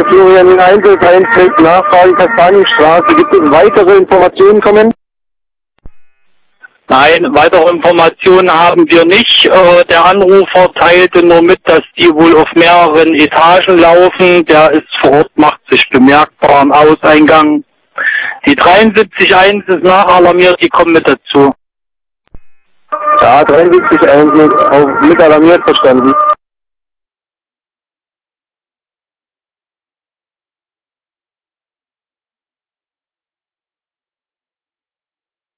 hier Florian in Einzelfeld Nachfrage Kastanienstraße. Gibt es weitere Informationen kommen? Nein, weitere Informationen haben wir nicht. Der Anrufer teilte nur mit, dass die wohl auf mehreren Etagen laufen. Der ist vor Ort, macht sich bemerkbar am Auseingang. Die 73.1 ist nachalarmiert, die kommen mit dazu. Ja, 73.1 mit alarmiert, verstanden.